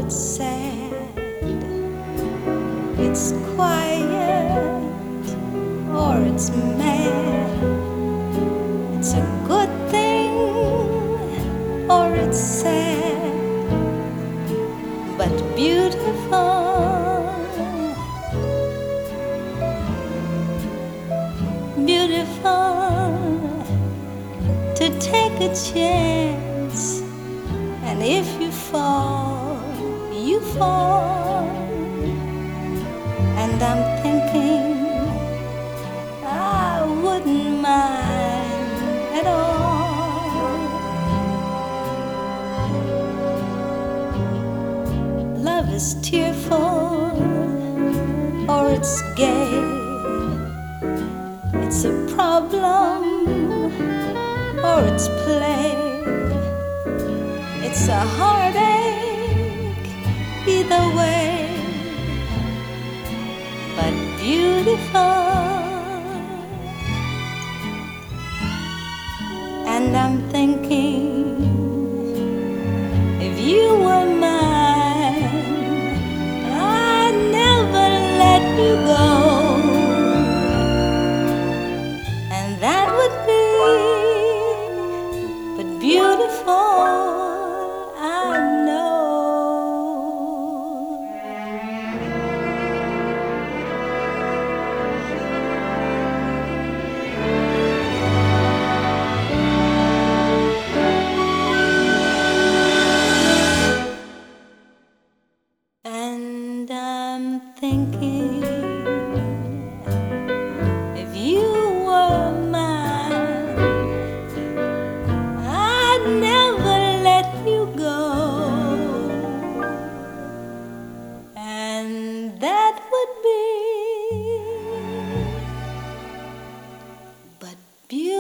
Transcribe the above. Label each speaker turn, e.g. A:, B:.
A: it's sad, it's quiet, or it's mad. It's a good thing, or it's sad, but beautiful, beautiful to take a chance. And if you fall, you fall. And I'm thinking I wouldn't mind at all. Love is tearful, or it's gay. It's a problem, or it's play. It's a heartache either way, but beautiful. And I'm thinking, if you were mine, I'd never let you go. And that would be but beautiful, I know. And I'm thinking, if you were mine, I'd never let you go. And that would be but beautiful.